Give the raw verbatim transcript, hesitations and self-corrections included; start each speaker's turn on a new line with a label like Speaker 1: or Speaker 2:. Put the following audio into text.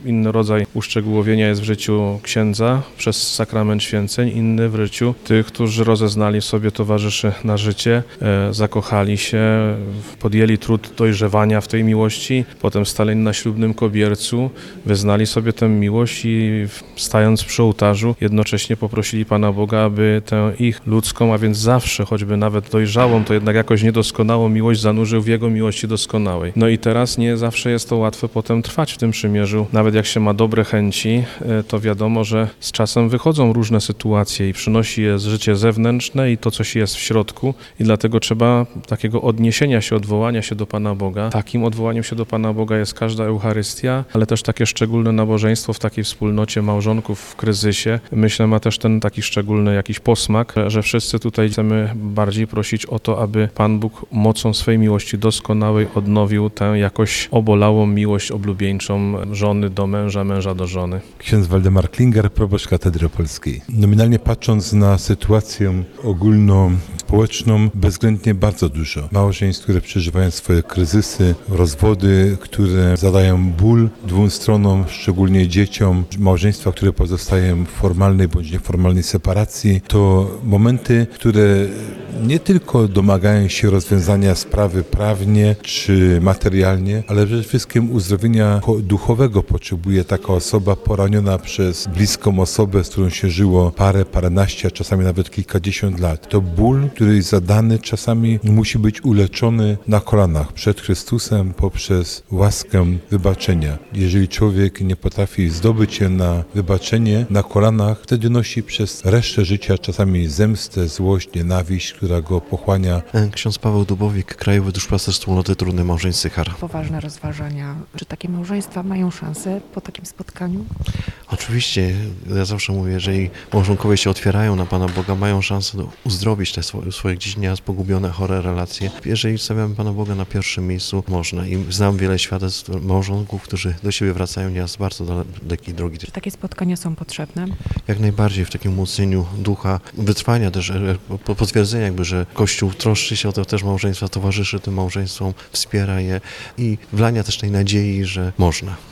Speaker 1: Inny rodzaj uszczegółowienia jest w życiu księdza przez sakrament święceń, inny w życiu tych, którzy rozeznali sobie towarzyszy na życie, e, zakochali się, podjęli trud dojrzewania w tej miłości, potem stali na ślubnym kobiercu, wyznali sobie tę miłość i stając przy ołtarzu jednocześnie poprosili Pana Boga, aby tę ich ludzką, a więc zawsze, choćby nawet dojrzałą, to jednak jakoś niedoskonałą miłość zanurzył w Jego miłości doskonałej. No i teraz nie zawsze jest to łatwe potem trwać w tym przymierzu. Nawet jak się ma dobre chęci, to wiadomo, że z czasem wychodzą różne sytuacje i przynosi je życie zewnętrzne i to, co się jest w środku i dlatego trzeba takiego odniesienia się, odwołania się do Pana Boga. Takim odwołaniem się do Pana Boga jest każda Eucharystia, ale też takie szczególne nabożeństwo w takiej wspólnocie małżonków w kryzysie. Myślę, ma też ten taki szczególny jakiś posmak, że wszyscy tutaj chcemy bardziej prosić o to, aby Pan Bóg mocą swej miłości doskonałej odnowił tę jakoś obolałą miłość oblubieńczą żony do męża, męża do żony.
Speaker 2: Ksiądz Waldemar Klinger, proboszcz Katedry Opolskiej. Nominalnie patrząc na sytuację ogólnospołeczną, bezwzględnie bardzo dużo małżeństw, które przeżywają swoje kryzysy, rozwody, które zadają ból dwóm stronom, szczególnie dzieciom, małżeństwa, które pozostają w formalnej bądź nieformalnej separacji, to momenty, które nie tylko domagają się rozwiązania sprawy prawnie czy materialnie, ale przede wszystkim uzdrowienia duchowego potrzebuje taka osoba poraniona przez bliską osobę, z którą się żyło parę, paręnaście, a czasami nawet kilkadziesiąt lat. To ból, który jest zadany, czasami musi być uleczony na kolanach przed Chrystusem poprzez łaskę wybaczenia. Jeżeli człowiek nie potrafi zdobyć się na wybaczenie na kolanach, wtedy nosi przez resztę życia czasami zemstę, złość, nienawiść, która go pochłania.
Speaker 3: Ksiądz Paweł Dubowik, Krajowy Duszpasterz Wspólnoty Trudnych Małżeństw Sychar.
Speaker 4: Poważne rozważania. Czy takie małżeństwa mają szansę po takim spotkaniu?
Speaker 3: Oczywiście, ja zawsze mówię, jeżeli małżonkowie się otwierają na Pana Boga, mają szansę uzdrowić te swoje, swoje gdzieś nieraz pogubione, chore relacje. Jeżeli stawiamy Pana Boga na pierwszym miejscu, można. I znam wiele świadectw małżonków, którzy do siebie wracają nieraz bardzo dalekiej drogi.
Speaker 4: Czy takie spotkania są potrzebne?
Speaker 3: Jak najbardziej w takim umocnieniu ducha, wytrwania też, potwierdzenia jakby, że Kościół troszczy się o to też małżeństwa, towarzyszy tym małżeństwom, wspiera je i wlania też tej nadziei, że można.